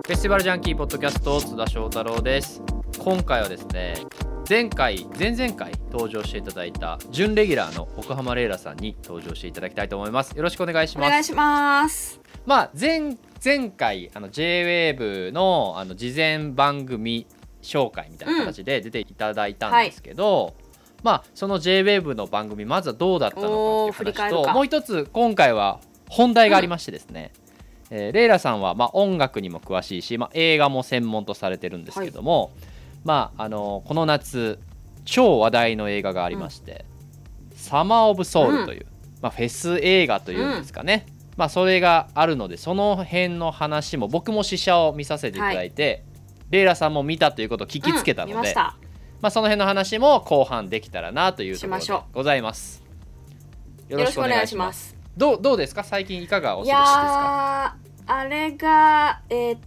フェスティバルジャンキーポッドキャスト津田翔太郎です。今回はですね、前々回登場していただいた準レギュラーの奥浜レイラさんに登場していただきたいと思います。よろしくお願いします。 お願いします。 前回J-WAVE の事前番組紹介みたいな形で出ていただいたんですけど、その J-WAVE の番組まずはどうだったのかっていう話と、もう一つ今回は本題がありましてですね、レイラさんは音楽にも詳しいし、映画も専門とされてるんですけども、この夏超話題の映画がありまして、サマーオブソウルという、フェス映画というんですかね、それがあるので、その辺の話も僕も試写を見させていただいて、レイラさんも見たということを聞きつけたので、その辺の話も後半できたらなというところでございます。よろしくお願いします。どうですか、最近いかがお過ごしですか？ あれが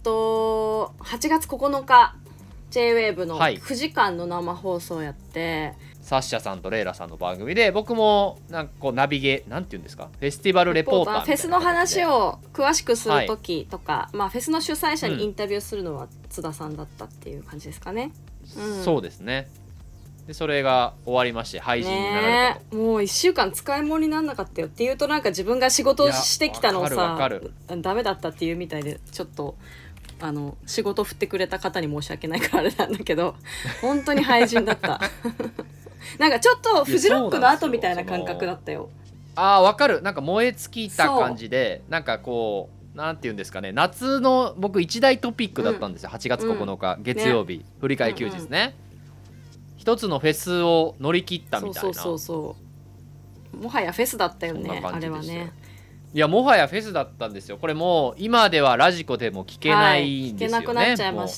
8月9日 J-WAVE の9時間の生放送やって、 サッシャさんとレイラさんの番組で、僕もなんかこうナビゲなんていうんですか、フェスティバルレポーターみたいな、 フェスの話を詳しくする時とか、フェスの主催者にインタビューするのは津田さんだったっていう感じですかね。 そうですね。でそれが終わりまして配信になられたと、 もう1週間使い物にならなかったよっていうと、なんか自分が仕事をしてきたのをさダメだったっていうみたいで、ちょっと仕事振ってくれた方に申し訳ないからあれなんだけど本当に廃人だったなんかちょっとフジロックの後みたいな感覚だったよ。 わかる。なんか燃え尽きた感じで、なんかこうなんていうんですかね、夏の僕一大トピックだったんですよ、8月9日、月曜日、振り替え休日ね、一つのフェスを乗り切ったみたいな。 そうもはやフェスだったよね、あれはね。 いや、もはやフェスだったんですよ。これもう今ではラジコでも聞けないんですよね、 聞けなくなっちゃいました。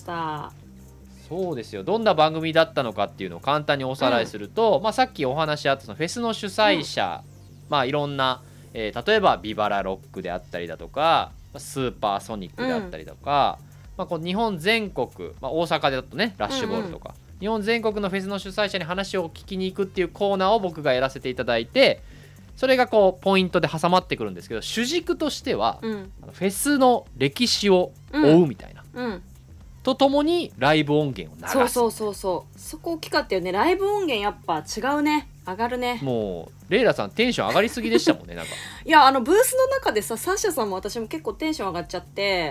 そうですよ。どんな番組だったのかっていうのを簡単におさらいすると、さっきお話あったそのフェスの主催者、いろんな、例えばビバラロックであったりだとか、スーパーソニックであったりとか、こう日本全国、大阪だとねラッシュボールとか、日本全国のフェスの主催者に話を聞きに行くっていうコーナーを僕がやらせていただいて、それがこうポイントで挟まってくるんですけど、主軸としては、フェスの歴史を追うみたいな、とともにライブ音源を流す。 そこ大きかったよね。ライブ音源やっぱ違うね、上がるね。 もうレイラさんテンション上がりすぎでしたもんねなんかいや、ブースの中でさ、サッシャさんも私も結構テンション上がっちゃって、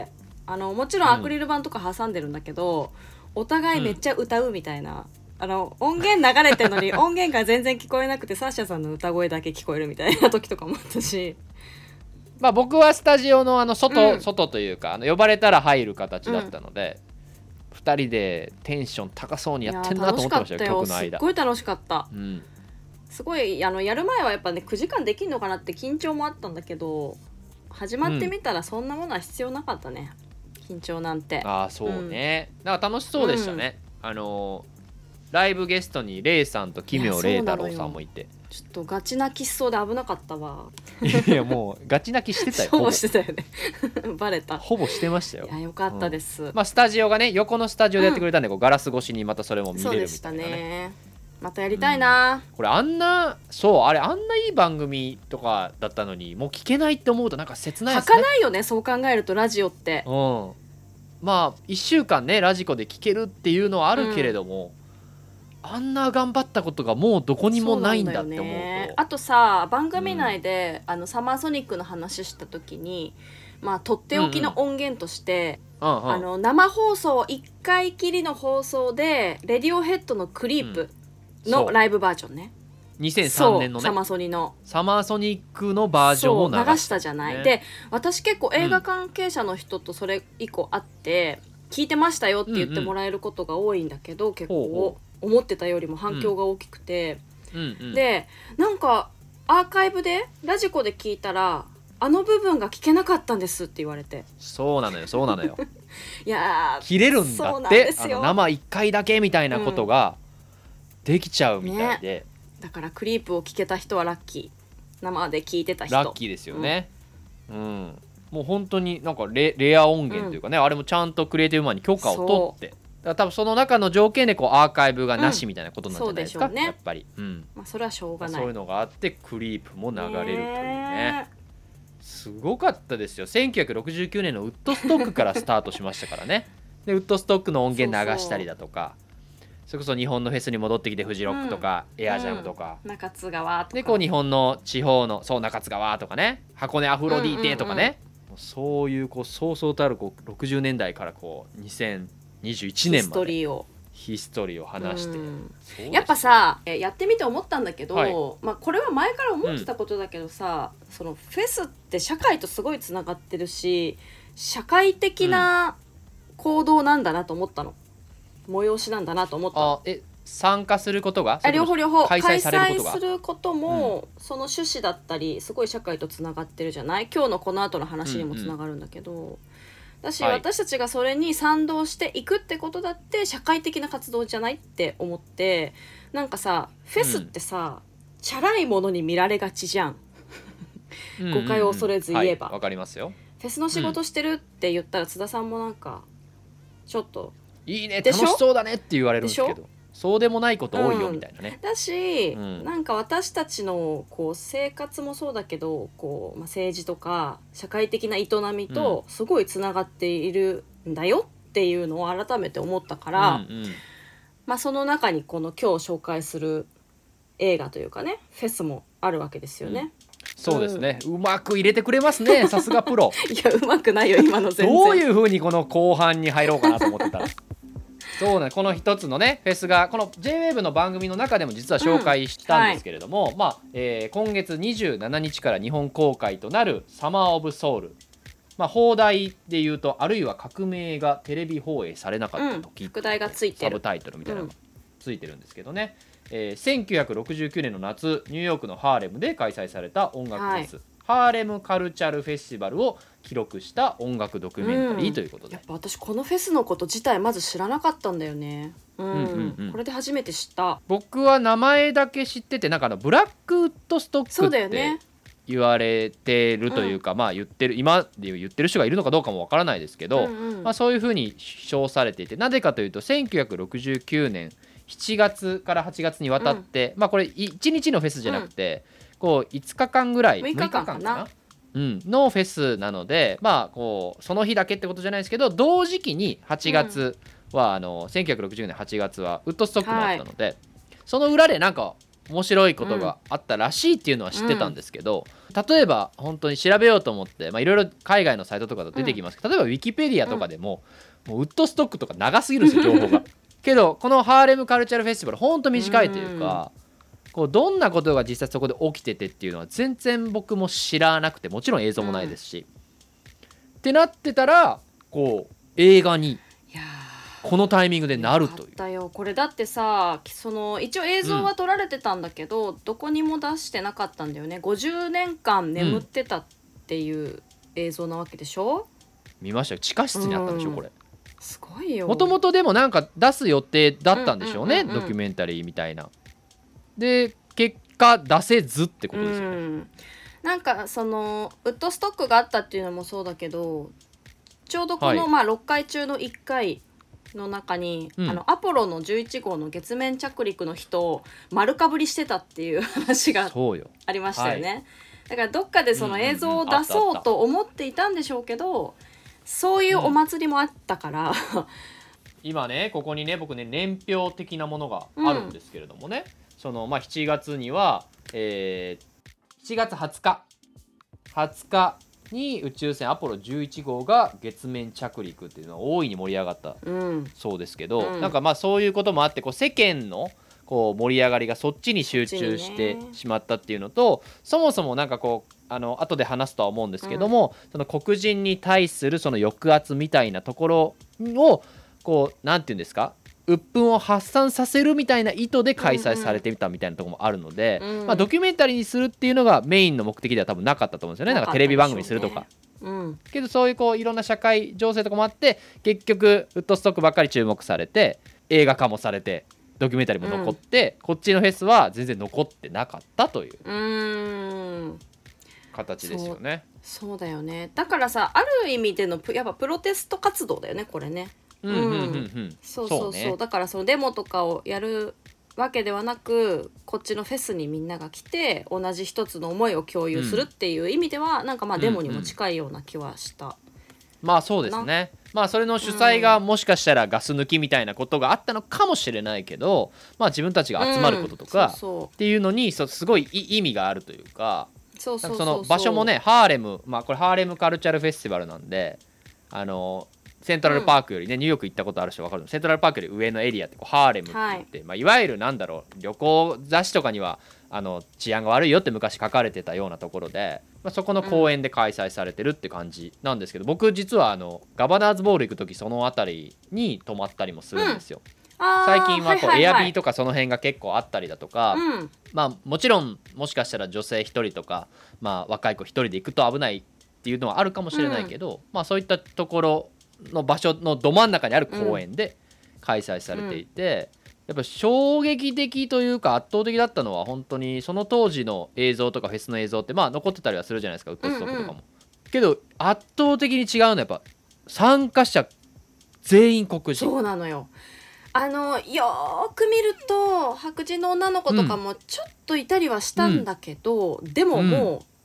もちろんアクリル板とか挟んでるんだけど、お互いめっちゃ歌うみたいな、音源流れてるのに音源が全然聞こえなくてサッシャさんの歌声だけ聞こえるみたいな時とかもあったし、 僕はスタジオの外というか、呼ばれたら入る形だったので、2人でテンション高そうにやってんなと思ってましたよ、曲の間。 すっごい楽しかった、すごいやる前はやっぱね、9時間できんのかなって緊張もあったんだけど、始まってみたらそんなものは必要なかったね、緊張なんて。 そうね、なんか楽しそうでしたね、ライブゲストにレイさんと奇妙レイ太郎さんもいて、 ちょっとガチ泣きしそうで危なかったわ。 いやもうガチ泣きしてたよ。 ほぼしてたよねバレた。 ほぼしてましたよ。 いや、よかったです、 スタジオがね、横のスタジオでやってくれたんで、こうガラス越しにまたそれも見れるみたいなね。 そうでしたね。またやりたいな、 これあんないい番組とかだったのにもう聞けないって思うとなんか切ないですね。 儚いよね、そう考えるとラジオって。 1週間ねラジコで聞けるっていうのはあるけれども、あんな頑張ったことがもうどこにもないんだって思うと。 あとさ、番組内で、サマーソニックの話した時に、とっておきの音源として、生放送1回きりの放送でレディオヘッドのクリープのライブバージョンね、 2003年のねサマソニのサマーソニックのバージョンを流したじゃない、で私結構映画関係者の人とそれ以降会って、聞いてましたよって言ってもらえることが多いんだけど、結構思ってたよりも反響が大きくて、でなんかアーカイブでラジコで聞いたらあの部分が聞けなかったんですって言われて。 そうなのよいや切れるんだって、生1回だけみたいなことができちゃうみたいで、 だからクリープを聞けた人はラッキー、生で聞いてた人ラッキーですよね、もう本当になんかレア音源というかね、あれもちゃんとクリエイティブマンに許可を取って、だから多分その中の条件でこうアーカイブがなしみたいなことなんじゃないですか、やっぱり、 それはしょうがない。 そういうのがあってクリープも流れるというね。 すごかったですよ。1969年のウッドストックからスタートしましたからね。でウッドストックの音源流したりだとか、それこそ日本のフェスに戻ってきてフジロックとか、エアジャムとか、 中津川とかでこう日本の地方のそう中津川とかね、箱根アフロディーテとかね、もうそういうこうそうそうたるこう60年代からこう2021年までヒストリーを話して、 やっぱさやってみて思ったんだけど、 はい、 まあ、これは前から思ってたことだけどさ、そのフェスって社会とすごいつながってるし、社会的な行動なんだなと思ったの、催しなんだなと思ったの。 参加することが両方開催されることが開催することも、その趣旨だったりすごい社会とつながってるじゃない。今日のこの後の話にもつながるんだけど、だし、私たちがそれに賛同していくってことだって社会的な活動じゃないって思って、なんかさフェスってさ、チャラいものに見られがちじゃん誤解を恐れず言えば、 わかりますよ。 フェスの仕事してるって言ったら津田さんもなんかちょっといいね楽しそうだねって言われるんですけど、そうでもないこと多いよみたいなね、 だし、なんか私たちのこう生活もそうだけどこう、政治とか社会的な営みとすごいつながっているんだよっていうのを改めて思ったから、その中にこの今日紹介する映画というかねフェスもあるわけですよね。 そうですね、うまく入れてくれますね、さすがプロ。 いやうまくないよ今の全然。 どういう風にこの後半に入ろうかなと思ってたらそうね、この一つのねフェスがこの JWAVE の番組の中でも実は紹介したんですけれども、今月27日から日本公開となるサマーオブソウル、放題でいうとあるいは革命がテレビ放映されなかった時、 副題がついてるサブタイトルみたいなのがついてるんですけどね、1969年の夏ニューヨークのハーレムで開催された音楽フェス、ハーレムカルチャルフェスティバルを記録した音楽ドキュメンタリーということで、 やっぱ私このフェスのこと自体まず知らなかったんだよね。これで初めて知った。 僕は名前だけ知ってて、なんかブラックウッドストックって言われてるというか、言ってる今で言ってる人がいるのかどうかもわからないですけど、そういうふうに称されていて、なぜかというと1969年7月から8月にわたって、これ1日のフェスじゃなくて、こう5日間ぐらい 6日間かな、 のフェスなので、こうその日だけってことじゃないですけど、同時期に8月は、1960年8月はウッドストックもあったので、その裏でなんか面白いことがあったらしいっていうのは知ってたんですけど、例えば本当に調べようと思って、いろいろ海外のサイトとかで出てきますけど、例えばウィキペディアとかでも、もうウッドストックとか長すぎるんですよ情報がけどこのハーレムカルチャルフェスティバル本当短いというか、こうどんなことが実際そこで起きててっていうのは全然僕も知らなくて、もちろん映像もないですし、ってなってたらこう映画にこのタイミングでなるという。 だよこれだってさ、その一応映像は撮られてたんだけど、どこにも出してなかったんだよね。50年間眠ってたっていう映像なわけでしょ。 見ましたよ、地下室にあったんでしょ、これ。 すごいよ。 もともとでもなんか出す予定だったんでしょうね、ドキュメンタリーみたいな。で結果出せずってことですよね。 なんかそのウッドストックがあったっていうのもそうだけど、ちょうどこの6回中の1回の中に、アポロの11号の月面着陸の人を丸かぶりしてたっていう話がありましたよね。だからどっかでその映像を出そうと思っていたんでしょうけど、そういうお祭りもあったから、 今ねここにね僕ね年表的なものがあるんですけれどもね、その7月には、7月20日に宇宙船アポロ11号が月面着陸っていうのは大いに盛り上がったそうですけど、なんかそういうこともあってこう世間のこう盛り上がりがそっちに集中してしまったっていうのと、そもそもなんかこう後で話すとは思うんですけども、その黒人に対するその抑圧みたいなところをこうなんていうんですか、鬱憤を発散させるみたいな意図で開催されてみたみたいなところもあるので、ドキュメンタリーにするっていうのがメインの目的では多分なかったと思うんですよね。なんかテレビ番組にするとか、けどそういうこういろんな社会情勢とかもあって結局ウッドストックばっかり注目されて映画化もされてドキュメンタリーも残って、こっちのフェスは全然残ってなかったという形ですよね。 そうだよね。だからさ、ある意味でのやっぱプロテスト活動だよねこれね。そう、だからそのデモとかをやるわけではなく、こっちのフェスにみんなが来て同じ一つの思いを共有するっていう意味では、なんかまあデモにも近いような気はした。 まあそうですね。まあそれの主催がもしかしたらガス抜きみたいなことがあったのかもしれないけど、まあ自分たちが集まることとかっていうのにすごい意味があるというか、その場所もね、ハーレム、まあこれハーレムカルチャルフェスティバルなんで、セントラルパークよりね、ニューヨーク行ったことある人分かる。セントラルパークより上のエリアってこうハーレムって言って、まあ、いわゆるなんだろう、旅行雑誌とかには治安が悪いよって昔書かれてたようなところで、まあ、そこの公園で開催されてるって感じなんですけど、僕実はガバナーズボール行く時その辺りに泊まったりもするんですよ。最近はこうエアビーとかその辺が結構あったりだとか、まあもちろんもしかしたら女性1人とか、まあ、若い子1人で行くと危ないっていうのはあるかもしれないけど、まあそういったところの場所のど真ん中にある公園で開催されていて、やっぱ衝撃的というか圧倒的だったのは、本当にその当時の映像とかフェスの映像ってまあ残ってたりはするじゃないですか、ウッドストックとかも、けど圧倒的に違うのはやっぱ参加者全員黒人。 そうなのよ。よーく見ると白人の女の子とかもちょっといたりはしたんだけど、でももう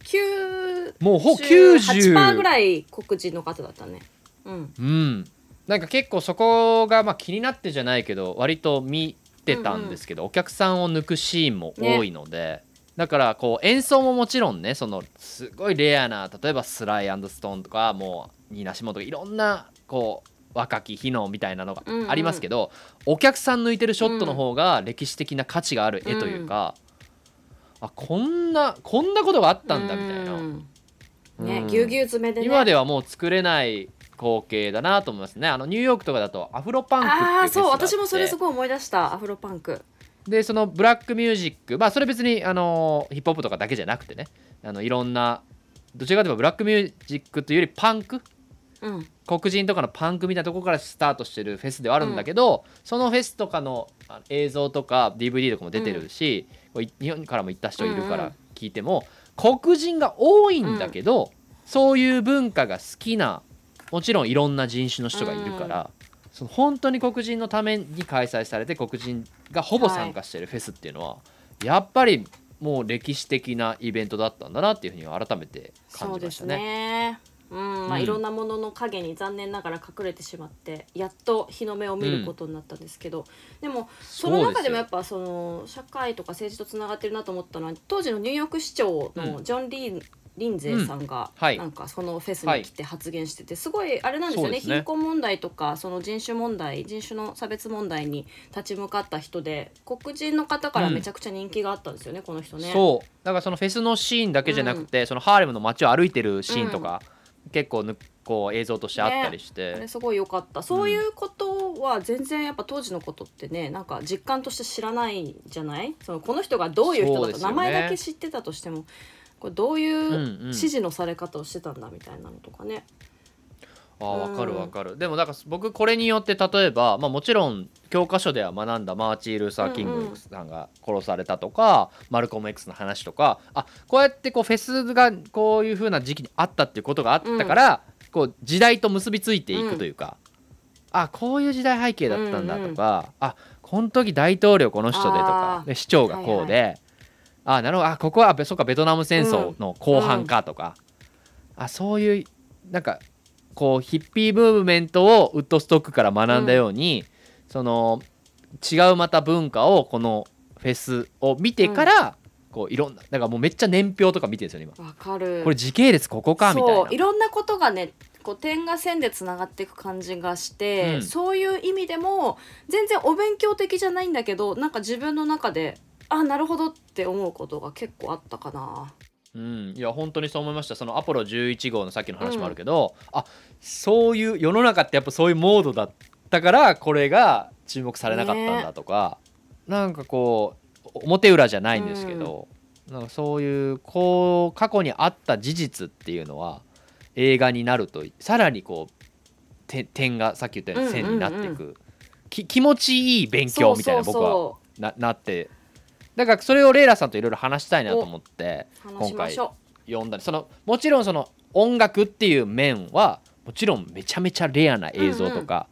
98% ぐらい黒人の方だったね。 なんか結構そこがまあ気になってじゃないけど割と見てたんですけど、お客さんを抜くシーンも多いので、だからこう演奏ももちろんね、そのすごいレアな、例えばスライ&ストーンとかもうニーナシモンとかいろんなこう若き日のみたいなのがありますけど、お客さん抜いてるショットの方が歴史的な価値がある絵というか、あ、こんなことがあったんだみたいな、 ね、ぎゅうぎゅう詰めでね、 今ではもう作れない光景だなと思いますね。ニューヨークとかだとアフロパンクっていうフェスがあって、 そう、私もそれすごい思い出した。アフロパンクで、そのブラックミュージック、まあそれ別にヒップホップとかだけじゃなくてね、いろんな、どちらかというとブラックミュージックというよりパンク、黒人とかのパンクみたいなところからスタートしてるフェスではあるんだけど、そのフェスとかの映像とか DVD とかも出てるし、日本からも行った人いるから聞いても、黒人が多いんだけど、そういう文化が好きな、もちろんいろんな人種の人がいるから、その本当に黒人のために開催されて黒人がほぼ参加しているフェスっていうのは、やっぱりもう歴史的なイベントだったんだなっていうふうには改めて感じましたね。 まあ、いろんなものの陰に残念ながら隠れてしまってやっと日の目を見ることになったんですけど、でもその中でもやっぱその社会とか政治とつながってるなと思ったのは、当時のニューヨーク市長のジョン・リンゼーさんがなんかそのフェスに来て発言してて、すごいあれなんですよね、貧困問題とかその人種問題、人種の差別問題に立ち向かった人で、黒人の方からめちゃくちゃ人気があったんですよね、この人ね。そうだからそのフェスのシーンだけじゃなくて、そのハーレムの街を歩いてるシーンとか、結構こう映像としてあったりして、 あれすごい良かった。そういうことは全然やっぱ当時のことってね、なんか実感として知らないじゃない。そのこの人がどういう人だと、名前だけ知ってたとしても、これどういう指示のされ方をしてたんだみたいなのとかね。 わかるわかる。でもだから僕これによって例えば、まあ、もちろん教科書では学んだマーチン・ルーサー・キングさんが殺されたとか、マルコム X の話とか、こうやってこうフェスがこういう風な時期にあったっていうことがあったから、こう時代と結びついていくというか、こういう時代背景だったんだとか、この時大統領この人でとかで、市長がこうで、なるほど、ここはそうかベトナム戦争の後半かとか、そういうなんかこうヒッピームーブメントをウッドストックから学んだように、その違うまた文化をこのフェスを見てから、こういろんな、だからもうめっちゃ年表とか見てるんですよね今。 わかる。 これ時系列ここかみたいな。 そう、いろんなことがね、こう点が線でつながっていく感じがして、そういう意味でも全然お勉強的じゃないんだけど、なんか自分の中でなるほどって思うことが結構あったかな。 いや本当にそう思いました。そのアポロ11号のさっきの話もあるけど、そういう世の中ってやっぱそういうモードだったからこれが注目されなかったんだとか、なんかこう表裏じゃないんですけど、なんかそういうこう過去にあった事実っていうのは映画になるとさらにこう点がさっき言ったように線になっていく、気持ちいい勉強みたいな僕はなって、だからそれをレイラさんといろいろ話したいなと思って今回読んだり、もちろんその音楽っていう面はもちろんめちゃめちゃレアな映像とか、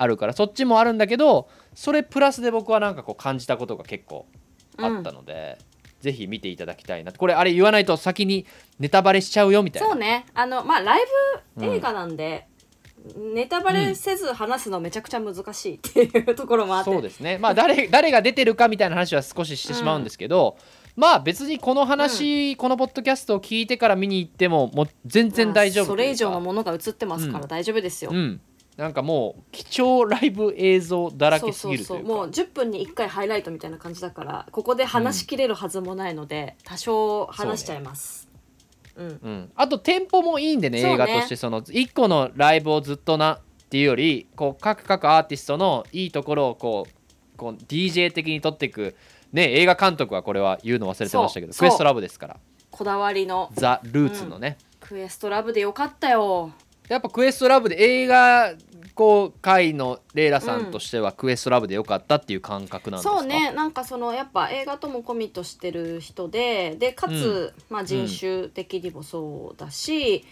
あるからそっちもあるんだけど、それプラスで僕はなんかこう感じたことが結構あったので、ぜひ見ていただきたいな。これあれ言わないと先にネタバレしちゃうよみたいな。 そうね、まあライブ映画なんで、ネタバレせず話すのめちゃくちゃ難しいっていうところもあって、 そうですね。まあ誰が出てるかみたいな話は少ししてしまうんですけど、まあ別にこの話、このポッドキャストを聞いてから見に行ってももう全然大丈夫というか、 それ以上のものが映ってますから大丈夫ですよ。 なんかもう貴重ライブ映像だらけすぎるというか、 もう10分に1回ハイライトみたいな感じだから、ここで話しきれるはずもないので、多少話しちゃいます。 あとテンポもいいんでね、映画としてその1個のライブをずっとなっていうより、こう各アーティストのいいところをこう DJ 的に撮っていくね。映画監督はこれは言うの忘れてましたけど、クエストラブですから、 こだわりのザ・ルーツのね、 クエストラブでよかったよ。 やっぱクエストラブで映画こう界のレイラさんとしては、クエストラブでよかったっていう感覚なんですか？ そうね、なんかそのやっぱ映画ともコミットしてる人でかつ、まあ、人種的にもそうだし、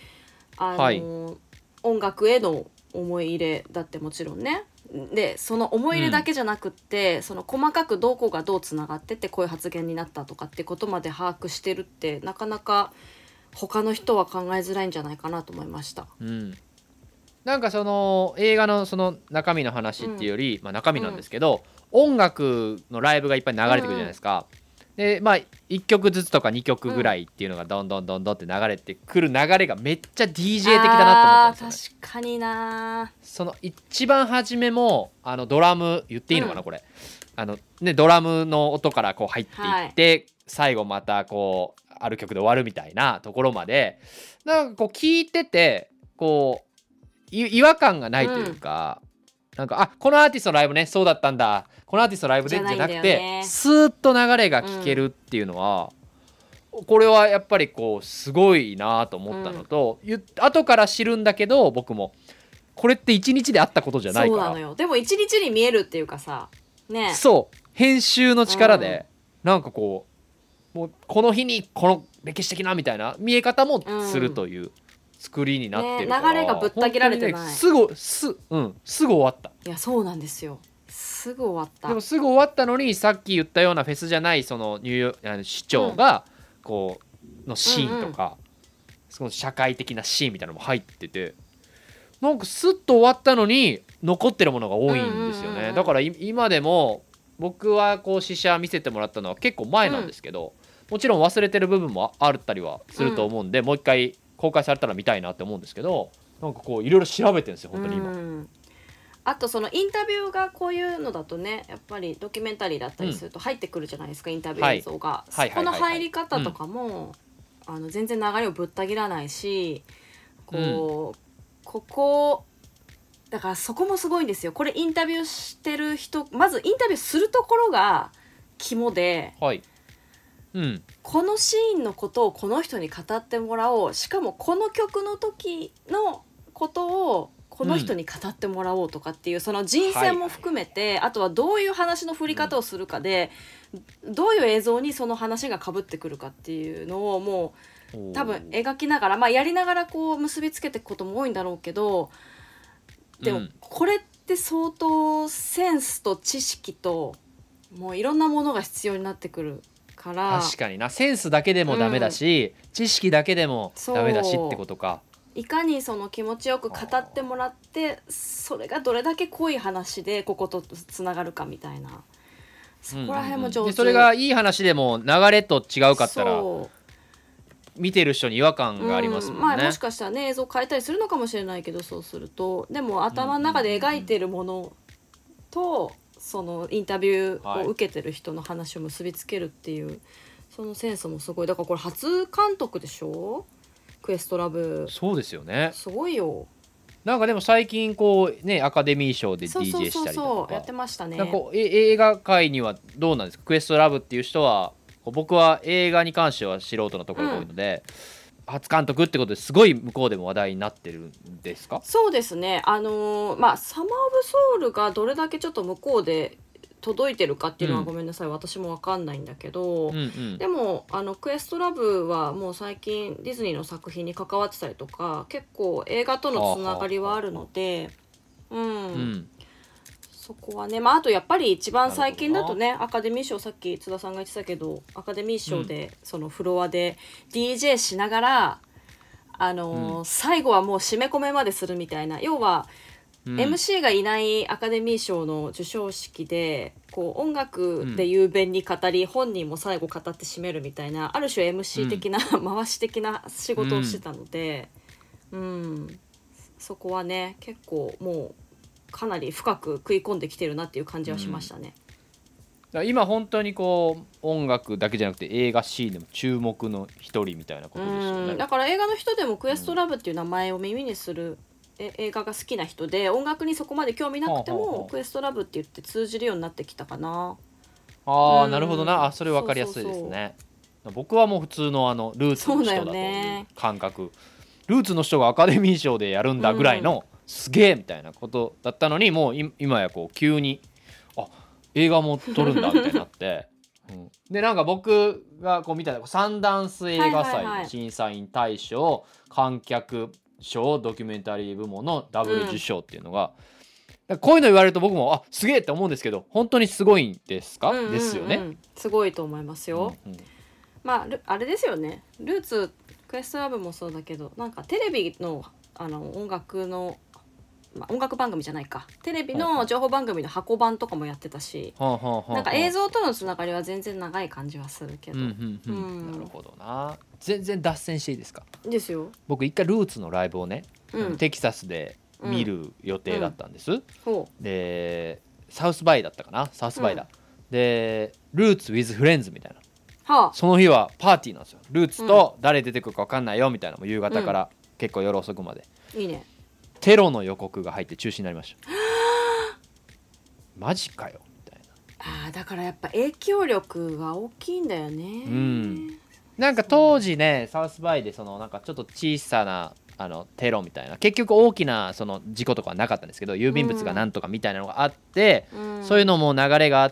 音楽への思い入れだってもちろんね。でその思い入れだけじゃなくって、その細かくどこがどうつながってってこういう発言になったとかってことまで把握してるって、なかなか他の人は考えづらいんじゃないかなと思いました。 なんかその映画のその中身の話っていうより、まあ、中身なんですけど、音楽のライブがいっぱい流れてくるじゃないですか。でまあ1曲ずつとか2曲ぐらいっていうのがどんどんって流れてくる流れがめっちゃ DJ 的だなと思ったんですよね。 確かにな。 その一番初めもドラム言っていいのかな、これドラムの音からこう入っていって、最後またこうある曲で終わるみたいなところまで、なんかこう聞いててこう違和感がないというか、なんかこのアーティストのライブねそうだったんだ、このアーティストのライブでじゃなくて、スーッと流れが聞けるっていうのは、これはやっぱりこうすごいなと思ったのと、後から知るんだけど僕もこれって1日であったことじゃないから。 そうなのよ。でも1日に見えるっていうかさね。 そう編集の力で、なんかこうもうこの日にこの歴史的なみたいな見え方もするという作りになってるから、 流れがぶった切られてない、 すぐ終わった。 いやそうなんですよ、すぐ終わった。 でもすぐ終わったのに、さっき言ったようなフェスじゃないその市長がこうのシーンとか、その社会的なシーンみたいなのも入ってて、なんかスッと終わったのに残ってるものが多いんですよね。だから今でも僕はこう試写見せてもらったのは結構前なんですけど、もちろん忘れてる部分もあったりはすると思うんで、もう一回公開されたら見たいなって思うんですけど、なんかこういろいろ調べてるんですよ本当に今。 あとそのインタビューがこういうのだとね、やっぱりドキュメンタリーだったりすると入ってくるじゃないですか、インタビュー映像が。そこの入り方とかも、全然流れをぶった切らないし、ここだからそこもすごいんですよ。これインタビューしてる人、まずインタビューするところが肝で、このシーンのことをこの人に語ってもらおう、しかもこの曲の時のことをこの人に語ってもらおうとかっていう、その人選も含めて、あとはどういう話の振り方をするかで、どういう映像にその話が被ってくるかっていうのをもう多分描きながら、やりながらこう結びつけていくことも多いんだろうけど、でもこれって相当センスと知識ともういろんなものが必要になってくるから。 確かにな、センスだけでもダメだし、知識だけでもダメだしってことか。 いかにその気持ちよく語ってもらって、それがどれだけ濃い話でこことつながるかみたいな、そこら辺も上手。 でそれがいい話でも流れと違うかったら見てる人に違和感がありますもんね。 もしかしたらね映像変えたりするのかもしれないけど、そうするとでも頭の中で描いてるものとそのインタビューを受けてる人の話を結びつけるっていう、そのセンスもすごい。だからこれ初監督でしょ、クエストラブ。 そうですよね、 すごいよ。 なんかでも最近こうねアカデミー賞で DJ したりとかやってましたね。 なんかこう映画界にはどうなんですか、クエストラブっていう人は。僕は映画に関しては素人のところが多いので、初監督ってことですごい向こうでも話題になってるんですか？ そうですね、サマー・オブ・ソウルがどれだけちょっと向こうで届いてるかっていうのはごめんなさい、私も分かんないんだけど、でもクエストラブはもう最近ディズニーの作品に関わってたりとか、結構映画とのつながりはあるので、 そこはね、まあ、あとやっぱり一番最近だとねアカデミー賞、さっき津田さんが言ってたけどアカデミー賞でそのフロアで DJ しながら、最後はもう締め込めまでするみたいな、要は、MC がいないアカデミー賞の授賞式でこう音楽で雄弁に語り、本人も最後語って締めるみたいな、ある種 MC 的な、回し的な仕事をしてたので、そこはね結構もうかなり深く食い込んできてるなっていう感じはしましたね。 だから今本当にこう音楽だけじゃなくて映画シーンでも注目の一人みたいなことですよね。 だから映画の人でもクエストラブっていう名前を耳にする、映画が好きな人で音楽にそこまで興味なくても、クエストラブって言って通じるようになってきたかな。 なるほどな。それ分かりやすいですね。僕はもう普通のルーツの人だという感覚、ルーツの人がアカデミー賞でやるんだぐらいの、すげえみたいなことだったのに、もう今やこう急に映画も撮るんだみたいになって、でなんか僕がこう見たサンダンス映画祭の審査員大賞、観客賞ドキュメンタリー部門のダブル受賞っていうのが、こういうの言われると僕もすげえって思うんですけど、本当にすごいんですか、ですよね。 すごいと思いますよ。まああれですよね、ルーツクエストラブもそうだけど、なんかテレビの音楽の音楽番組じゃないか、テレビの情報番組の箱版とかもやってたし、なんか映像とのつながりは全然長い感じはするけど、なるほどな。全然脱線していいですか。 ですよ。 僕一回ルーツのライブをね、テキサスで見る予定だったんです、でサウスバイだったかな、サウスバイだ、でルーツ with フレンズみたいな、その日はパーティーなんですよ。ルーツと誰出てくるか分かんないよみたいな、もう夕方から結構夜遅くまで、 いいね。 テロの予告が入って中止になりましたマジかよみたいな。だからやっぱ影響力が大きいんだよね。 なんか当時ねサウスバイでなんかちょっと小さなテロみたいな、結局大きな事故とかはなかったんですけど、郵便物がなんとかみたいなのがあって、そういうのも流れがあって、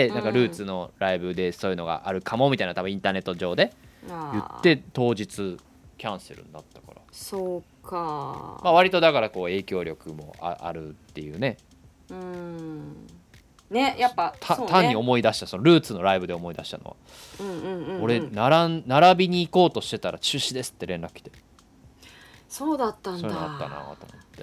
なんかルーツのライブでそういうのがあるかもみたいな、多分インターネット上で言って当日キャンセルになったから。 そうか、 割とだからこう影響力もあるっていうね。 ね、やっぱ単に思い出した、そのルーツのライブで思い出したのは、俺並びに行こうとしてたら中止ですって連絡来て、 そうだったんだ。 そういうのあったなと思って。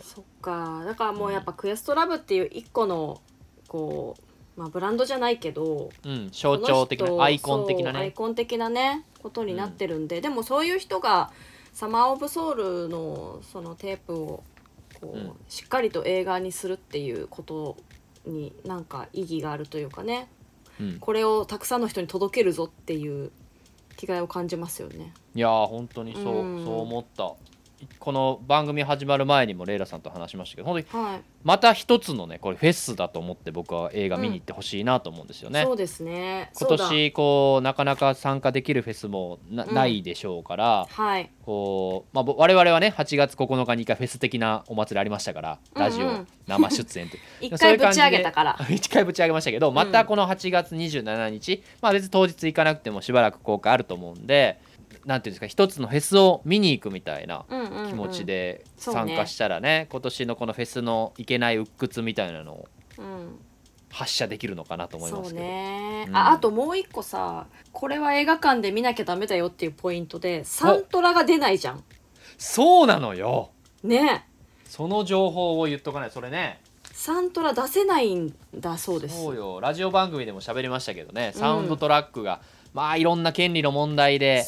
そっか、だからもうやっぱクエストラブっていう一個のこう、ブランドじゃないけど、 象徴的なアイコン的なね、 アイコン的なねことになってるんで、でもそういう人がサマーオブソウルのそのテープをこう、しっかりと映画にするっていうことになんか意義があるというかね、これをたくさんの人に届けるぞっていう気概を感じますよね。 いやー本当にそう思った。この番組始まる前にもレイラさんと話しましたけど、本当にまた一つのねこれフェスだと思って僕は映画見に行ってほしいなと思うんですよね。 そうですね。 今年こうなかなか参加できるフェスもないでしょうから、こう我々はね8月9日に1回フェス的なお祭りありましたから、ラジオ生出演って一回ぶち上げたから 1回ぶち上げましたけど、またこの8月27日、別に当日行かなくてもしばらく公開あると思うんで、なんていうんですか、一つのフェスを見に行くみたいな気持ちで参加したらね、今年のこのフェスのいけない鬱屈みたいなのを発射できるのかなと思いますけど。 そうね。あともう一個さ、これは映画館で見なきゃダメだよっていうポイントで、サントラが出ないじゃん。 そうなのよね。 その情報を言っとかない。それね、 サントラ出せないんだそうです。 そうよ、ラジオ番組でも喋りましたけどね、サウンドトラックがいろんな権利の問題で、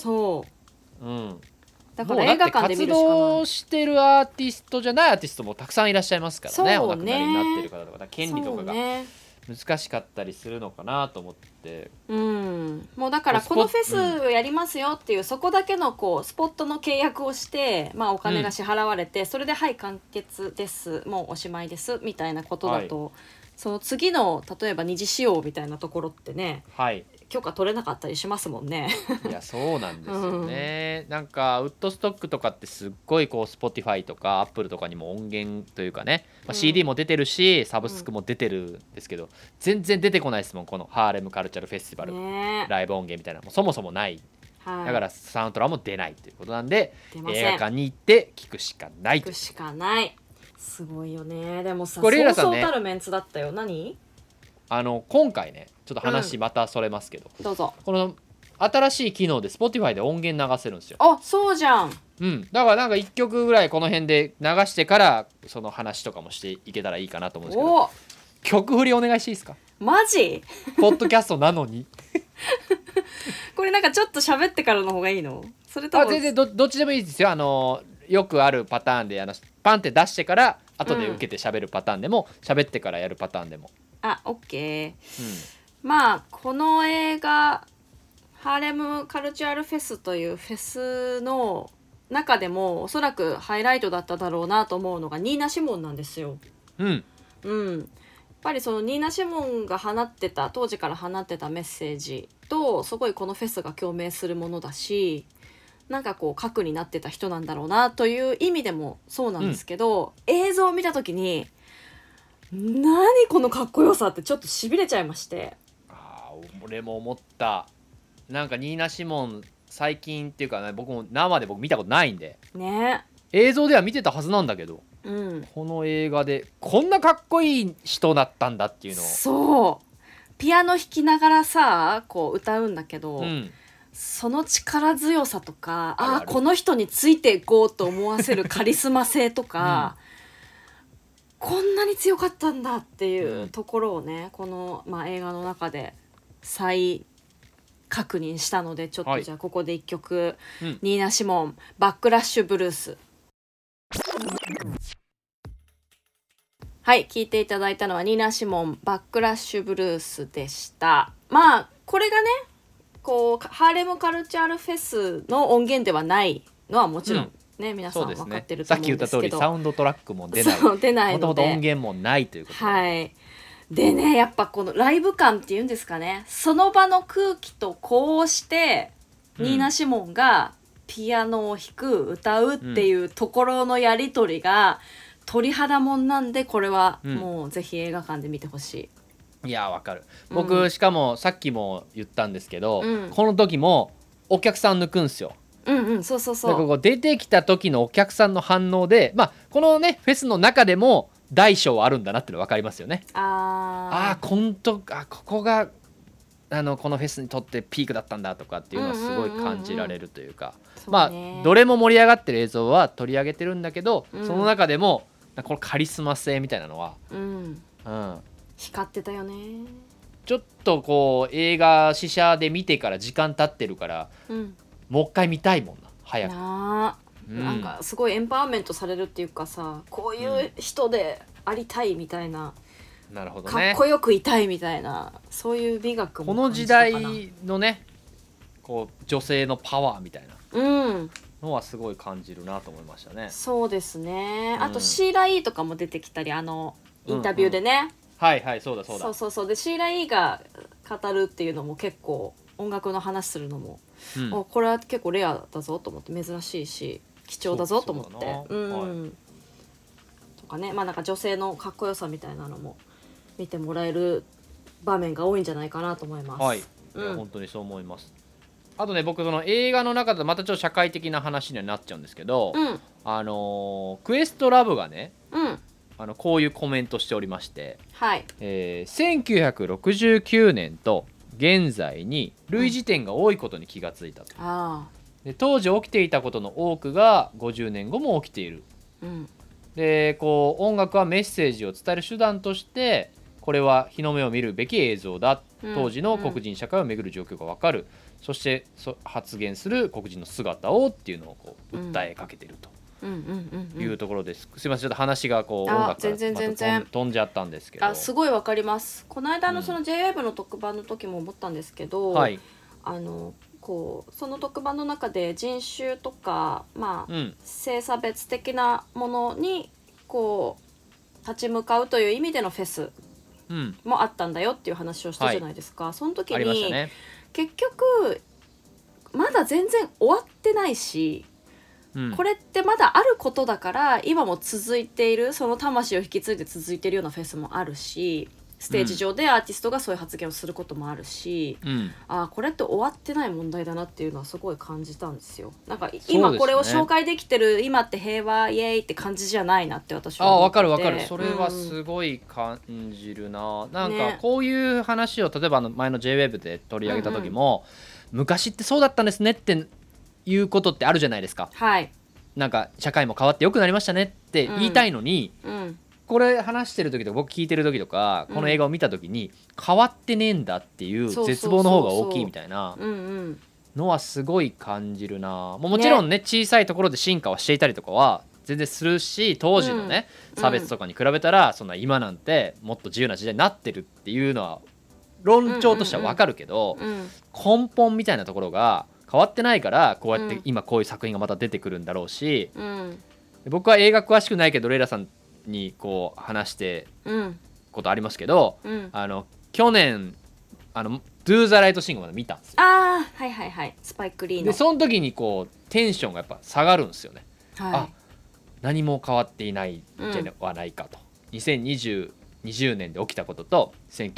だから映画館で見るしかない。 活動してるアーティストじゃないアーティストもたくさんいらっしゃいますからね、お亡くなりになってる方とか、権利とかが難しかったりするのかなと思って、 もうだからこのフェスをやりますよっていう、そこだけのこうスポットの契約をして、お金が支払われて、それではい完結です、もうおしまいですみたいなことだと、その次の例えば二次使用みたいなところってね、許可取れなかったりしますもんね。 いやそうなんですよね、なんかウッドストックとかってすっごいこう Spotify とか Apple とかにも音源というかね、CD も出てるしサブスクも出てるんですけど、全然出てこないですもん、このハーレムカルチャルフェスティバル、ライブ音源みたいなもうそもそもない、だからサウンドトラも出ないということなんで、映画館に行って聞くしかない。 すごいよね。でもさ、 これレイラさんねそうそうたるメンツだったよ。何？ 今回ねちょっと話またそれますけど、 どうぞ。 この新しい機能で Spotify で音源流せるんですよ。 あ、そうじゃん。 だからなんか1曲ぐらいこの辺で流してからその話とかもしていけたらいいかなと思うんですけど、 お、 曲振りお願いしていいですか？ マジ？ ポッドキャストなのにこれなんかちょっと喋ってからの方がいいの？それとも全然どっちでもいいですよ。よくあるパターンでパンって出してから後で受けて喋るパターンでも、喋ってからやるパターンでも、 オッケー。まあこの映画ハーレムカルチュアルフェスというフェスの中でもおそらくハイライトだっただろうなと思うのがニーナ・シモンなんですよ。やっぱりそのニーナ・シモンが当時から放ってたメッセージとすごいこのフェスが共鳴するものだし、なんかこう核になってた人なんだろうなという意味でもそうなんですけど、映像を見た時に何このかっこよさってちょっとしびれちゃいまして。 俺も思った。なんかニーナ・シモン最近っていうかね、僕も生で見たことないんでね、 映像では見てたはずなんだけど、この映画でこんなかっこいい人だったんだっていうのを。 そうピアノ弾きながらさこう歌うんだけど、その力強さとかこの人についていこうと思わせるカリスマ性とか、こんなに強かったんだっていうところをね、この、映画の中で再確認したので、ちょっとじゃあここで一曲、ニーナ・シモンバックラッシュブルース。はい、聴いていただいたのはニーナ・シモンバックラッシュブルースでした。これがねこうハーレムカルチャールフェスの音源ではないのはもちろんね、皆さん分かってると思うんですけど、 さっき言った通りサウンドトラックも出ない、もともと音源もないということで、 でね、やっぱこのライブ感っていうんですかね、その場の空気とこうして、ニーナ・シモンがピアノを弾く歌うっていうところのやり取りが鳥肌もんなんで、これはもうぜひ映画館で見てほしい。 いやわかる。僕、しかもさっきも言ったんですけど、この時もお客さん抜くんすよ。 そうそうそう。 ここ出てきた時のお客さんの反応で、このねフェスの中でも大小あるんだなっていうの分かりますよね。ここがこのフェスにとってピークだったんだとかっていうのはすごい感じられるというか、どれも盛り上がってる映像は取り上げてるんだけど、その中でもこのカリスマ性みたいなのは、 光ってたよね。 ちょっとこう映画試写で見てから時間経ってるから、もう一回見たいもんな、早く。 なんかすごいエンパワーメントされるっていうかさ、こういう人でありたいみたいな、 なるほどね、 かっこよくいたいみたいな、そういう美学もこの時代のねこう女性のパワーみたいなのはすごい感じるなと思いましたね。 そうですね。あとシーラ・イーとかも出てきたり、インタビューでね、そうでシーラ・イーが語るっていうのも結構音楽の話するのも、これは結構レアだぞと思って、珍しいし貴重だぞと思って、とかね、なんか女性のかっこよさみたいなのも見てもらえる場面が多いんじゃないかなと思います。 本当にそう思います。あとね、僕その映画の中でまたちょっと社会的な話にはなっちゃうんですけど、クエストラブがね、こういうコメントしておりまして、1969年と現在に類似点が多いことに気がついたと。で当時起きていたことの多くが50年後も起きている。でこう音楽はメッセージを伝える手段として、これは日の目を見るべき映像だ、当時の黒人社会をめぐる状況が分かる、そして発言する黒人の姿をっていうのをこう訴えかけているというところです。すいません、ちょっと話がこう音楽からまた飛んじゃったんですけど、 すごいわかります。この間のその JWAVE の特番の時も思ったんですけど、こうその特番の中で人種とか、性差別的なものにこう立ち向かうという意味でのフェスもあったんだよっていう話をしたじゃないですか。その時に、結局まだ全然終わってないし、これってまだあることだから今も続いている、その魂を引き継いで続いているようなフェスもあるし、 ステージ上でアーティストがそういう発言をすることもあるし、これって終わってない問題だなっていうのはすごい感じたんですよ。なんか今これを紹介できてる今って平和イエーイって感じじゃないなって私は思ってて。 わかるそれはすごい感じるな。なんかこういう話を例えば前の JWAVE で取り上げた時も、昔ってそうだったんですねっていうことってあるじゃないですか。なんか社会も変わって良くなりましたねって言いたいのに、これ話してる時とか僕聞いてる時とかこの映画を見た時に変わってねえんだっていう絶望の方が大きいみたいなのはすごい感じるな。もちろんね小さいところで進化はしていたりとかは全然するし、当時のね差別とかに比べたらそんな今なんてもっと自由な時代になってるっていうのは論調としては分かるけど、根本みたいなところが変わってないからこうやって今こういう作品がまた出てくるんだろうし、僕は映画詳しくないけどレイラさんにこう話してことありますけど、去年Do the Right Thing まで見たんですよ。 スパイクリーのでその時にこうテンションがやっぱ下がるんですよね。何も変わっていないんではないかと、2020年で起きたことと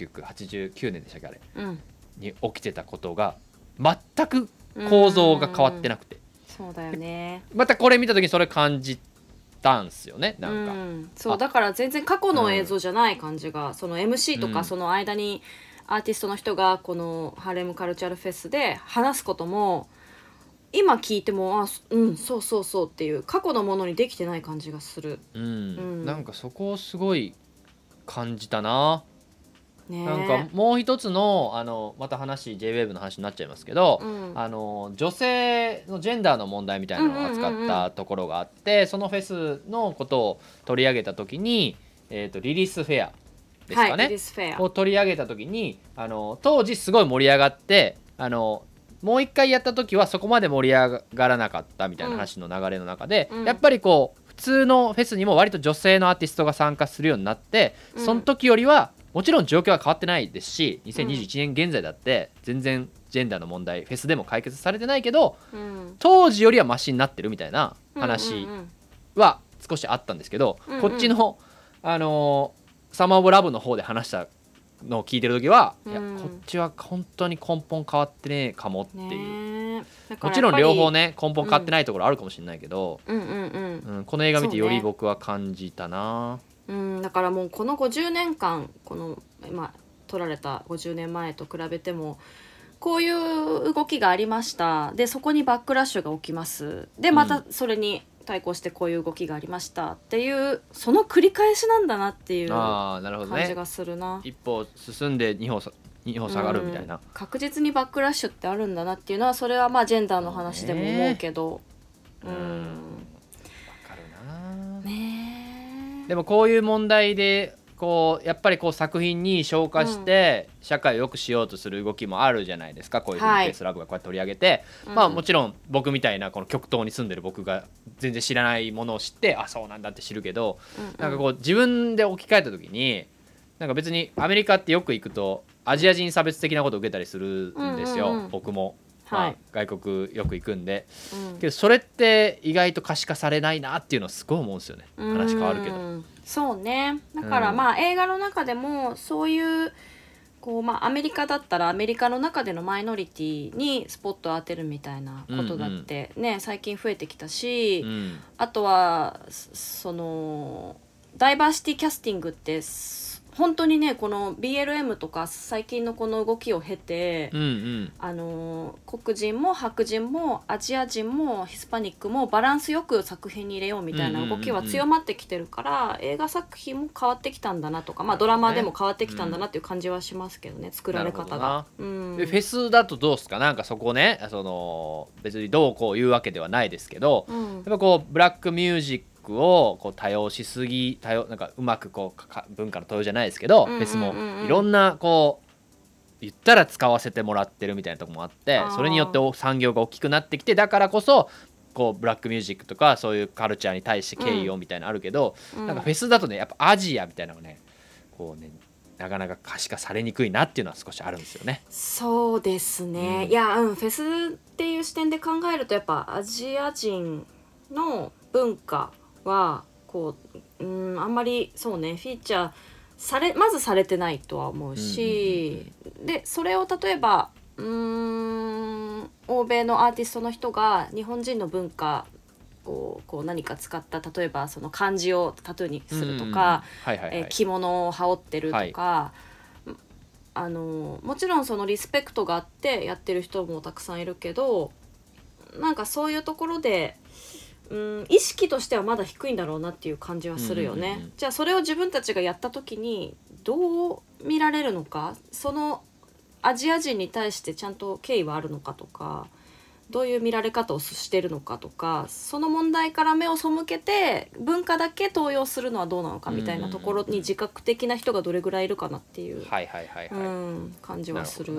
1989年でしたっけあれ、に起きてたことが全く構造が変わってなくて、 そうだよね。 またこれ見た時にそれ感じたんすよね。なんか、 そうだから全然過去の映像じゃない感じが、その MC とかその間にアーティストの人がこのハーレムカルチャルフェスで話すことも今聞いてもそうそうそうっていう過去のものにできてない感じがする。 なんかそこをすごい感じたな。なんかもう一つのまたJWAVE の話になっちゃいますけど、女性のジェンダーの問題みたいなのを扱ったところがあって、そのフェスのことを取り上げた時に、リリースフェアですかね、を取り上げた時に当時すごい盛り上がってもう一回やった時はそこまで盛り上がらなかったみたいな話の流れの中で、やっぱりこう普通のフェスにも割と女性のアーティストが参加するようになって、その時よりはもちろん状況は変わってないですし、2021年現在だって全然ジェンダーの問題フェスでも解決されてないけど、当時よりはマシになってるみたいな話は少しあったんですけど、こっちのサマーオブラブの方で話したのを聞いてる時は、いやこっちは本当に根本変わってねえかもっていう、もちろん両方ね根本変わってないところあるかもしれないけど、この映画見てより僕は感じたな。 だからもうこの50年間この今撮られた50年前と比べてもこういう動きがありました。でそこにバックラッシュが起きます。でまたそれに対抗してこういう動きがありましたっていうその繰り返しなんだなっていう感じがするな。 一歩進んで二歩下がるみたいな、 確実にバックラッシュってあるんだなっていうのは、それはまあジェンダーの話でも思うけど、 わかるな。でもこういう問題でこうやっぱりこう作品に昇華して社会を良くしようとする動きもあるじゃないですか。こういうフェイスラブがこうやって取り上げて、もちろん僕みたいなこの極東に住んでる僕が全然知らないものを知ってそうなんだって知るけど、なんかこう自分で置き換えた時になんか別にアメリカってよく行くとアジア人差別的なことを受けたりするんですよ、僕も。外国よく行くんで、けどそれって意外と可視化されないなっていうのはすごい思うんですよね。話変わるけど。 そうね。だからまあ映画の中でもそういうこうアメリカだったらアメリカの中でのマイノリティにスポットを当てるみたいなことだってね、最近増えてきたし、あとはそのダイバーシティキャスティングって本当にねこの BLM とか最近のこの動きを経て、黒人も白人もアジア人もヒスパニックもバランスよく作品に入れようみたいな動きは強まってきてるから、映画作品も変わってきたんだなとか、ドラマでも変わってきたんだなっていう感じはしますけどね、作られ方が。 でフェスだとどうですか。なんかそこね別にどうこう言うわけではないですけど、やっぱこうブラックミュージックをこう多用しすぎなんかうまくこう文化の多様じゃないですけど、フェスもいろんなこう言ったら使わせてもらってるみたいなところもあって、それによって産業が大きくなってきて、だからこそこうブラックミュージックとかそういうカルチャーに対して敬意をみたいなのあるけど、なんかフェスだとねやっぱアジアみたいなのがねこうねなかなか可視化されにくいなっていうのは少しあるんですよね。 そうですね、いや、フェスっていう視点で考えるとやっぱアジア人の文化はこうあんまりそうねフィーチャーまずされてないとは思うし、でそれを例えば欧米のアーティストの人が日本人の文化をこう何か使った、例えばその漢字をタトゥーにするとか着物を羽織ってるとか、もちろんそのリスペクトがあってやってる人もたくさんいるけど、なんかそういうところで意識としてはまだ低いんだろうなっていう感じはするよね。じゃあそれを自分たちがやった時にどう見られるのか、そのアジア人に対してちゃんと敬意はあるのかとか、どういう見られ方をしてるのかとか、その問題から目を背けて文化だけ登用するのはどうなのかみたいなところに自覚的な人がどれぐらいいるかなっていう感じはする。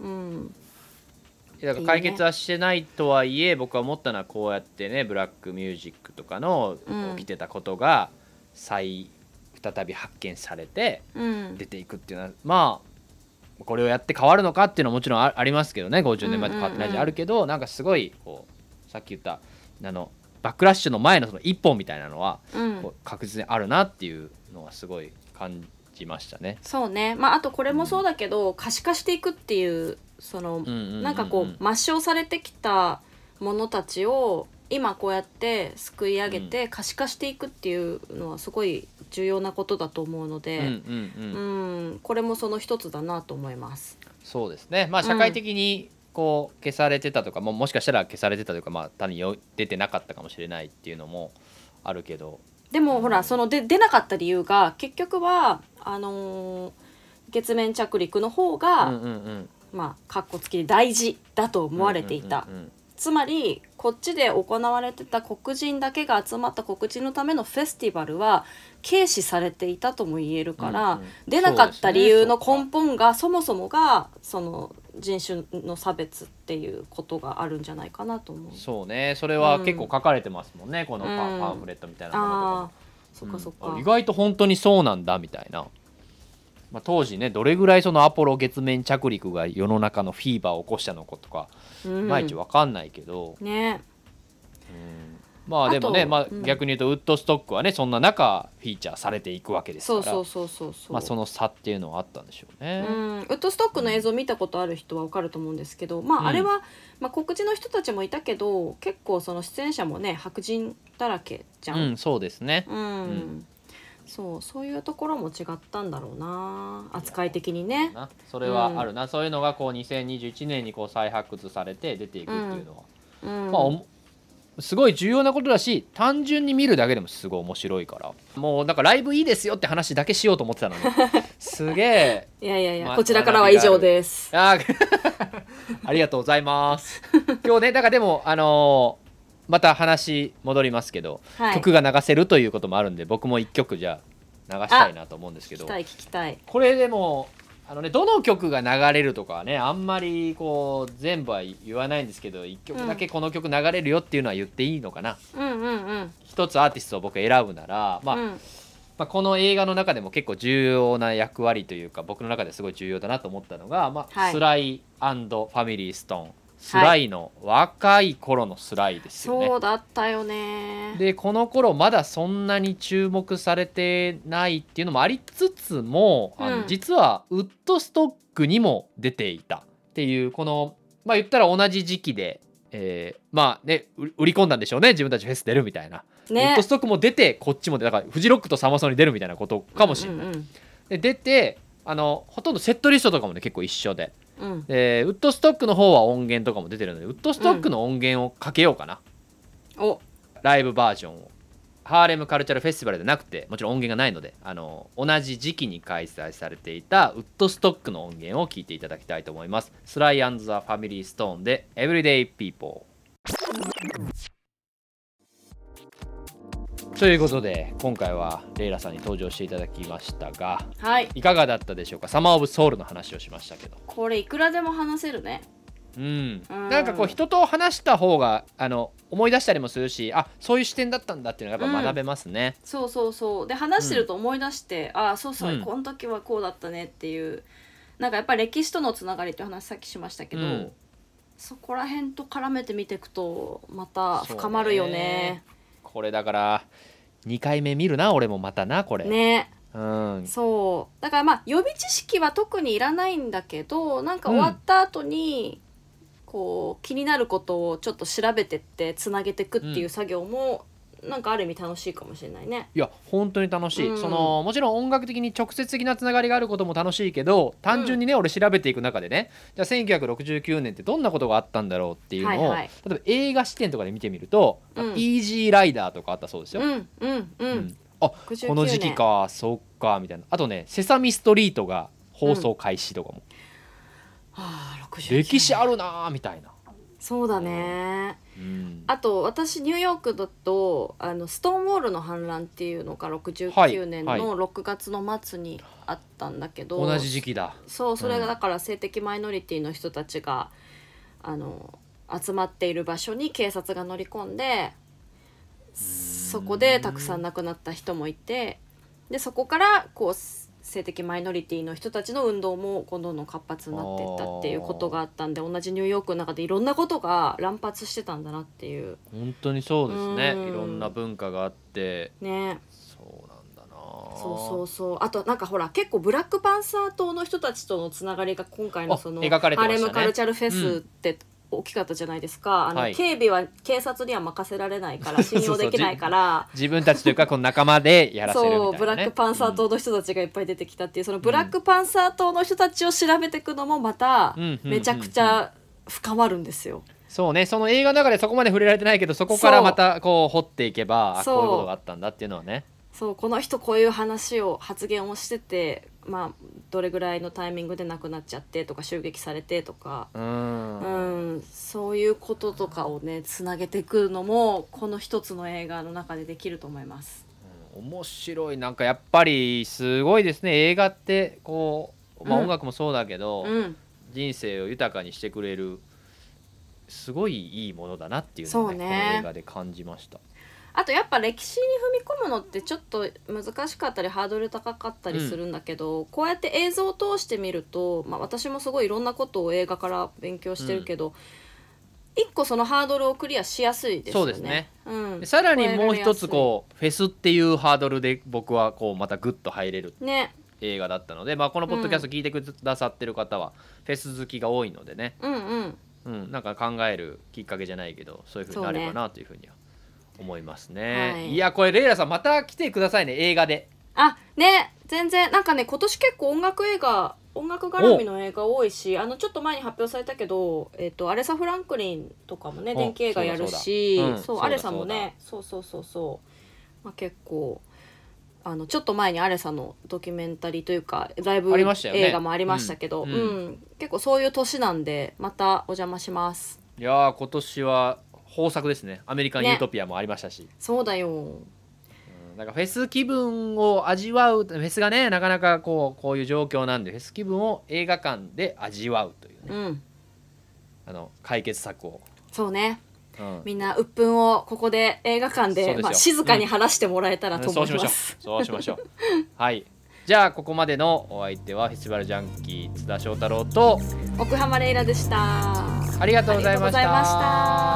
だから解決はしてないとはいえ、僕は思ったのはこうやってねブラックミュージックとかの起きてたことが再び発見されて出ていくっていうのは、まあこれをやって変わるのかっていうのはもちろんありますけどね、50年前と変わってないじゃあるけど、なんかすごいこうさっき言ったバックラッシュの前のその一本みたいなのはこう確実にあるなっていうのはすごい感じましたね。 そうね、まああとこれもそうだけど、可視化していくっていうそのなんかこう抹消されてきたものたちを今こうやってすくい上げて可視化していくっていうのはすごい重要なことだと思うので、これもその一つだなと思います。 そうですね、まあ社会的にこう消されてたとか、もしかしたら消されてたというか、まあ単に出てなかったかもしれないっていうのもあるけど、 でもほらその出なかった理由が結局は月面着陸の方が、まあカッコつきで大事だと思われていた。つまりこっちで行われてた黒人だけが集まった黒人のためのフェスティバルは軽視されていたとも言えるから、出なかった理由の根本がそもそもがその人種の差別っていうことがあるんじゃないかなと思う。 そうね、それは結構書かれてますもんね、このパンフレットみたいなものとかも。 そっかそっか、 意外と本当にそうなんだみたいな。まあ、当時ねどれぐらいそのアポロ月面着陸が世の中のフィーバーを起こしたのかとか、いまいち分かんないけど、まあでもね、まあ、逆に言うとウッドストックはねそんな中フィーチャーされていくわけですから、その差っていうのはあったんでしょうね。 ウッドストックの映像見たことある人は分かると思うんですけど、まああれは、まあ、黒人の人たちもいたけど結構その出演者もね白人だらけじゃん。 そうですね。 そういうところも違ったんだろうな、扱い的にね。 それはあるな、そういうのがこう2021年にこう再発掘されて出ていくっていうのは、まあすごい重要なことだし、単純に見るだけでもすごい面白いから、もうなんかライブいいですよって話だけしようと思ってたのにすげえいや、こちらからは以上です。 ありがとうございます今日ね、だからでもまた話戻りますけど、曲が流せるということもあるんで、僕も1曲じゃあ流したいなと思うんですけど、 聞きたい。 これでもどの曲が流れるとかはねあんまりこう全部は言わないんですけど、1曲だけこの曲流れるよっていうのは言っていいのかな。一つアーティストを僕選ぶなら、まあこの映画の中でも結構重要な役割というか、僕の中ですごい重要だなと思ったのが、スライ&ファミリー・ストーン。スライの若い頃のスライですよね。 そうだったよね。 でこの頃まだそんなに注目されてないっていうのもありつつも、実はウッドストックにも出ていたっていう、このまあ言ったら同じ時期で、まあね売り込んだんでしょうね、自分たちフェス出るみたいな、ウッドストックも出てこっちもだからフジロックとサマソニに出るみたいなことかもしれない。で出てほとんどセットリストとかもね結構一緒で。ウッドストックの方は音源とかも出てるので、ウッドストックの音源をかけようかな、ライブバージョンを。ハーレムカルチャルフェスティバルでなくて、もちろん音源がないので、同じ時期に開催されていたウッドストックの音源を聞いていただきたいと思います。スライ&ザ・ファミリー・ストーンで Everyday People。ということで今回はレイラさんに登場していただきましたが、いかがだったでしょうか。サマー・オブ・ソウルの話をしましたけど、 これいくらでも話せるね。 なんかこう人と話した方が思い出したりもするし、そういう視点だったんだっていうのがやっぱ学べますね。 そうで話してると思い出して、そうこの時はこうだったねっていう、なんかやっぱり歴史とのつながりっていう話さっきしましたけど、そこら辺と絡めて見ていくとまた深まるよね。 これだから2回目見るな俺もまたなこれね。 うん、 そうだからまあ予備知識は特にいらないんだけど、なんか終わった後にこう気になることをちょっと調べてってつなげていくっていう作業もなんかある意味楽しいかもしれないね。 いや本当に楽しい、 うんそのもちろん音楽的に直接的なつながりがあることも楽しいけど、単純にね、俺調べていく中でね、じゃあ1969年ってどんなことがあったんだろうっていうのを、 はいはい、 例えば映画視点とかで見てみると、イージーライダーとかあったそうですよ。 うんうんうん、 あこの時期かそっかみたいな。あとねセサミストリートが放送開始とかも、 はあ、 歴史あるなみたいな。 そうだね、あと私ニューヨークだとストーンウォールの反乱っていうのが69年の6月の末にあったんだけど、 同じ時期だ。 そうそれがだから性的マイノリティの人たちが集まっている場所に警察が乗り込んで、そこでたくさん亡くなった人もいて、でそこからこう性的マイノリティの人たちの運動もどんどん活発になっていったっていうことがあったんで、同じニューヨークの中でいろんなことが乱発してたんだなっていう。 本当にそうですね、いろんな文化があってね。 そうなんだな。 そうあとなんかほら結構ブラックパンサー党の人たちとのつながりが今回のその描かれてましたね。 ハーレムカルチャルフェスって大きかったじゃないですか。警備は警察には任せられないから信用できないから自分たちというかこの仲間でやらせるみたいな、ね、 そうブラックパンサー党の人たちがいっぱい出てきたっていう、そのブラックパンサー党の人たちを調べていくのもまためちゃくちゃ深まるんですよ。 そうね、その映画の中でそこまで触れられてないけど、そこからまたこう掘っていけばこういうことがあったんだっていうのはね。 そうこの人こういう発言をしてて、まあどれぐらいのタイミングで亡くなっちゃってとか襲撃されてとか、そういうこととかをねつなげていくのもこの一つの映画の中でできると思います。 面白い。なんかやっぱりすごいですね、映画ってこう、音楽もそうだけど、人生を豊かにしてくれるすごいいいものだなっていうのを、ね、この映画で感じました。 あとやっぱ歴史に踏み込むのってちょっと難しかったりハードル高かったりするんだけど、こうやって映像を通してみると、私もすごいいろんなことを映画から勉強してるけど、一個そのハードルをクリアしやすいですよね。 そうですね、さらにもう一つこうフェスっていうハードルで僕はこうまたグッと入れる映画だったので、このポッドキャスト聞いてくださってる方はフェス好きが多いのでね、なんか考えるきっかけじゃないけど、そういう風になればなというふうには思いますね。いやこれレイラさんまた来てくださいね、映画で。 ね、全然なんかね今年結構音楽絡みの映画多いし、ちょっと前に発表されたけど、アレサ・フランクリンとかもね電気映画やるし、アレサもね結構ちょっと前にアレサのドキュメンタリーというかライブ映画もありましたけど、結構そういう年なんでまたお邪魔します。 いや今年は豊作ですね。アメリカンユートピアもありましたし、 そうだよ。 なんかフェス気分を味わう、フェスがねなかなかこういう状況なんで、フェス気分を映画館で味わうというね、解決策を。 そうね、みんな鬱憤をここで映画館で静かに晴らしてもらえたらと思います。 そうしましょうはい、じゃあここまでのお相手はフェスティバルジャンキー津田翔太郎と奥浜レイラでした。 ありがとうございました。